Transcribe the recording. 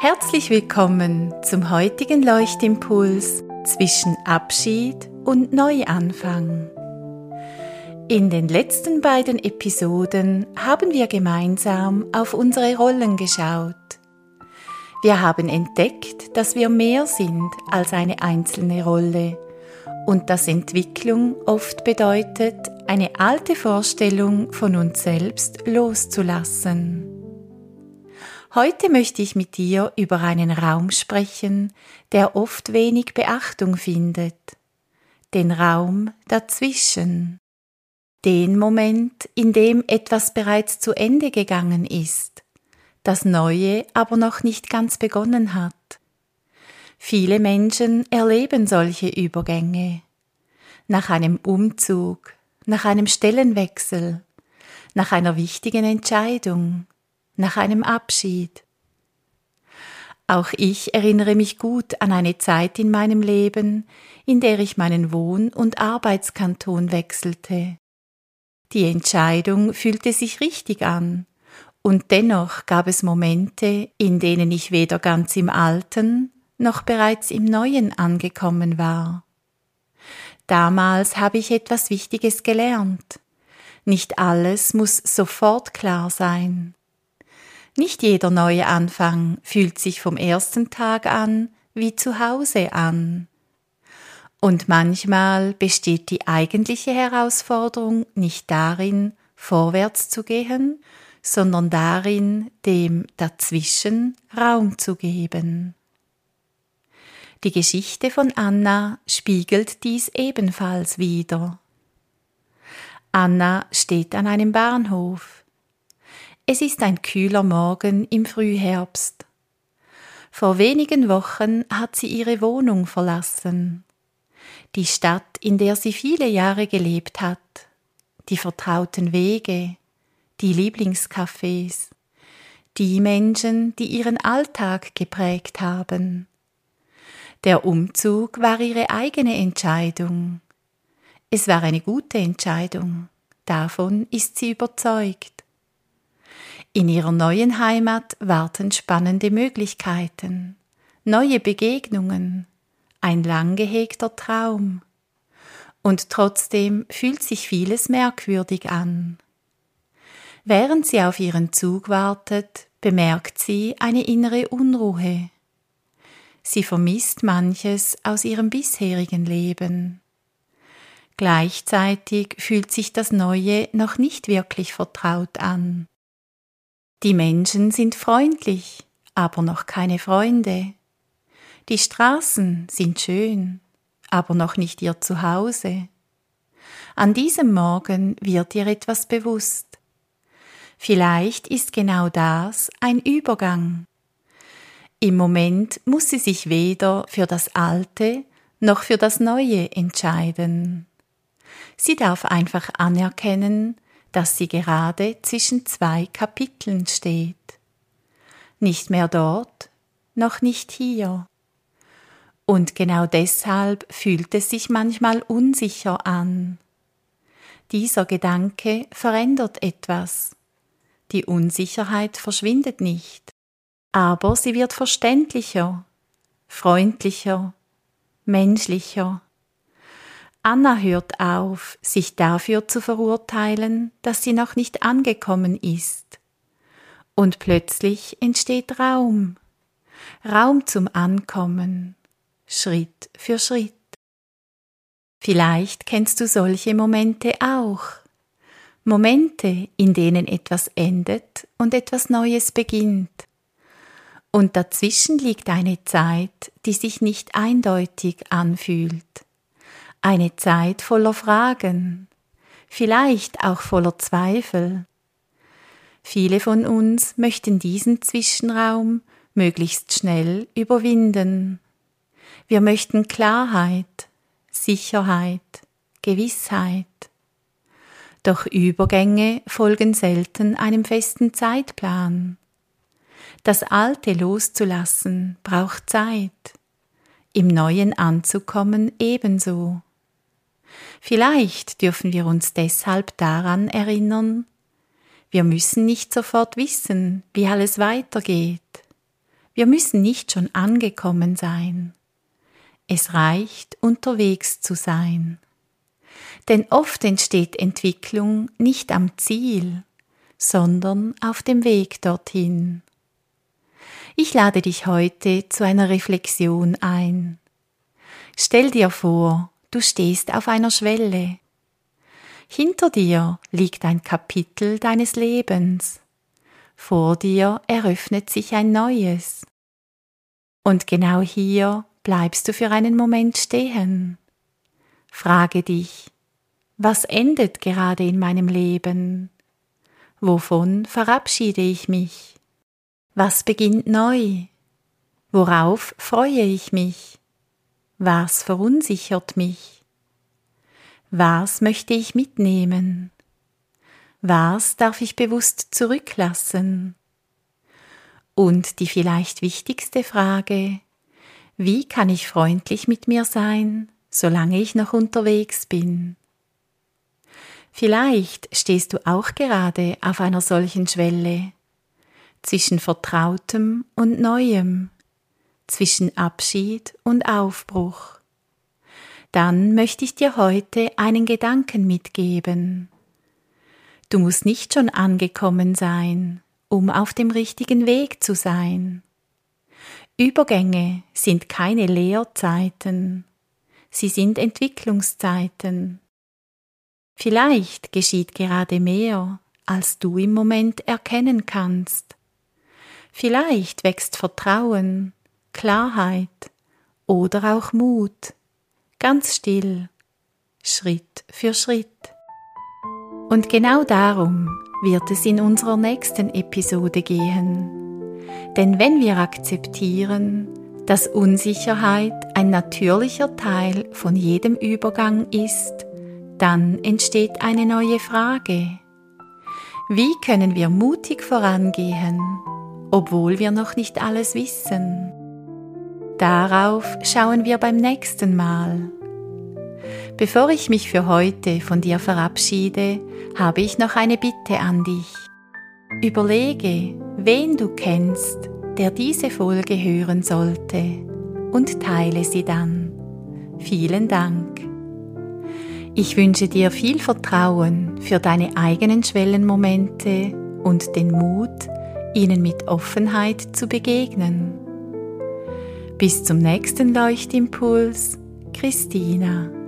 Herzlich willkommen zum heutigen Leuchtimpuls zwischen Abschied und Neuanfang. In den letzten beiden Episoden haben wir gemeinsam auf unsere Rollen geschaut. Wir haben entdeckt, dass wir mehr sind als eine einzelne Rolle und dass Entwicklung oft bedeutet, eine alte Vorstellung von uns selbst loszulassen. Heute möchte ich mit dir über einen Raum sprechen, der oft wenig Beachtung findet. Den Raum dazwischen. Den Moment, in dem etwas bereits zu Ende gegangen ist, das Neue aber noch nicht ganz begonnen hat. Viele Menschen erleben solche Übergänge. Nach einem Umzug, nach einem Stellenwechsel, nach einer wichtigen Entscheidung, nach einem Abschied. Auch ich erinnere mich gut an eine Zeit in meinem Leben, in der ich meinen Wohn- und Arbeitskanton wechselte. Die Entscheidung fühlte sich richtig an, und dennoch gab es Momente, in denen ich weder ganz im Alten noch bereits im Neuen angekommen war. Damals habe ich etwas Wichtiges gelernt. Nicht alles muss sofort klar sein. Nicht jeder neue Anfang fühlt sich vom ersten Tag an wie zu Hause an. Und manchmal besteht die eigentliche Herausforderung nicht darin, vorwärts zu gehen, sondern darin, dem Dazwischen Raum zu geben. Die Geschichte von Anna spiegelt dies ebenfalls wider. Anna steht an einem Bahnhof. Es ist ein kühler Morgen im Frühherbst. Vor wenigen Wochen hat sie ihre Wohnung verlassen. Die Stadt, in der sie viele Jahre gelebt hat, die vertrauten Wege, die Lieblingscafés, die Menschen, die ihren Alltag geprägt haben. Der Umzug war ihre eigene Entscheidung. Es war eine gute Entscheidung, davon ist sie überzeugt. In ihrer neuen Heimat warten spannende Möglichkeiten, neue Begegnungen, ein lang gehegter Traum. Und trotzdem fühlt sich vieles merkwürdig an. Während sie auf ihren Zug wartet, bemerkt sie eine innere Unruhe. Sie vermisst manches aus ihrem bisherigen Leben. Gleichzeitig fühlt sich das Neue noch nicht wirklich vertraut an. Die Menschen sind freundlich, aber noch keine Freunde. Die Straßen sind schön, aber noch nicht ihr Zuhause. An diesem Morgen wird ihr etwas bewusst. Vielleicht ist genau das ein Übergang. Im Moment muss sie sich weder für das Alte noch für das Neue entscheiden. Sie darf einfach anerkennen, dass sie gerade zwischen zwei Kapiteln steht. Nicht mehr dort, noch nicht hier. Und genau deshalb fühlt es sich manchmal unsicher an. Dieser Gedanke verändert etwas. Die Unsicherheit verschwindet nicht, aber sie wird verständlicher, freundlicher, menschlicher. Anna hört auf, sich dafür zu verurteilen, dass sie noch nicht angekommen ist. Und plötzlich entsteht Raum. Raum zum Ankommen, Schritt für Schritt. Vielleicht kennst du solche Momente auch. Momente, in denen etwas endet und etwas Neues beginnt. Und dazwischen liegt eine Zeit, die sich nicht eindeutig anfühlt. Eine Zeit voller Fragen, vielleicht auch voller Zweifel. Viele von uns möchten diesen Zwischenraum möglichst schnell überwinden. Wir möchten Klarheit, Sicherheit, Gewissheit. Doch Übergänge folgen selten einem festen Zeitplan. Das Alte loszulassen braucht Zeit, im Neuen anzukommen ebenso. Vielleicht dürfen wir uns deshalb daran erinnern, wir müssen nicht sofort wissen, wie alles weitergeht. Wir müssen nicht schon angekommen sein. Es reicht, unterwegs zu sein. Denn oft entsteht Entwicklung nicht am Ziel, sondern auf dem Weg dorthin. Ich lade dich heute zu einer Reflexion ein. Stell dir vor, du stehst auf einer Schwelle. Hinter dir liegt ein Kapitel deines Lebens. Vor dir eröffnet sich ein neues. Und genau hier bleibst du für einen Moment stehen. Frage dich, was endet gerade in meinem Leben? Wovon verabschiede ich mich? Was beginnt neu? Worauf freue ich mich? Was verunsichert mich? Was möchte ich mitnehmen? Was darf ich bewusst zurücklassen? Und die vielleicht wichtigste Frage, wie kann ich freundlich mit mir sein, solange ich noch unterwegs bin? Vielleicht stehst du auch gerade auf einer solchen Schwelle, zwischen Vertrautem und Neuem, zwischen Abschied und Aufbruch. Dann möchte ich dir heute einen Gedanken mitgeben. Du musst nicht schon angekommen sein, um auf dem richtigen Weg zu sein. Übergänge sind keine Leerzeiten, sie sind Entwicklungszeiten. Vielleicht geschieht gerade mehr, als du im Moment erkennen kannst. Vielleicht wächst Vertrauen, Klarheit oder auch Mut, ganz still, Schritt für Schritt. Und genau darum wird es in unserer nächsten Episode gehen. Denn wenn wir akzeptieren, dass Unsicherheit ein natürlicher Teil von jedem Übergang ist, dann entsteht eine neue Frage. Wie können wir mutig vorangehen, obwohl wir noch nicht alles wissen? Darauf schauen wir beim nächsten Mal. Bevor ich mich für heute von dir verabschiede, habe ich noch eine Bitte an dich. Überlege, wen du kennst, der diese Folge hören sollte, und teile sie dann. Vielen Dank. Ich wünsche dir viel Vertrauen für deine eigenen Schwellenmomente und den Mut, ihnen mit Offenheit zu begegnen. Bis zum nächsten Leuchtimpuls, Christina.